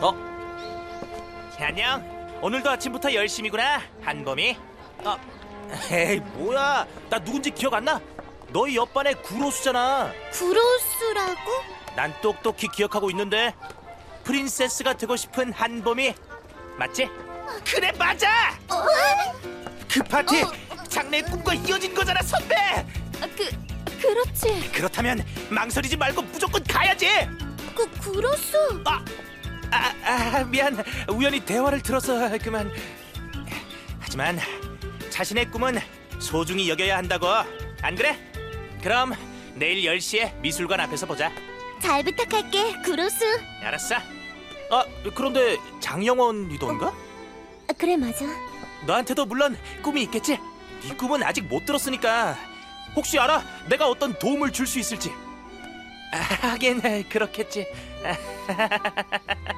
어? 안녕. 오늘도 아침부터 열심히구나, 한범이. 에이, 뭐야? 나 누군지 기억 안 나? 너희 옆반의 구로수잖아. 구로수라고? 난 똑똑히 기억하고 있는데. 프린세스가 되고 싶은 한범이 맞지? 그래, 맞아! 그 파티 장래의 꿈과 이어진 거잖아, 선배! 그렇지. 그렇다면 망설이지 말고 무조건 가야지! 구로수. 미안. 우연히 대화를 들어서 그만. 하지만 자신의 꿈은 소중히 여겨야 한다고. 안 그래? 그럼 내일 10시에 미술관 앞에서 보자. 잘 부탁할게, 구로수. 알았어. 그런데 장영원이던가? 그래, 맞아. 너한테도 물론 꿈이 있겠지? 네 꿈은 아직 못 들었으니까 혹시 알아? 내가 어떤 도움을 줄 수 있을지. 하긴 그렇겠지.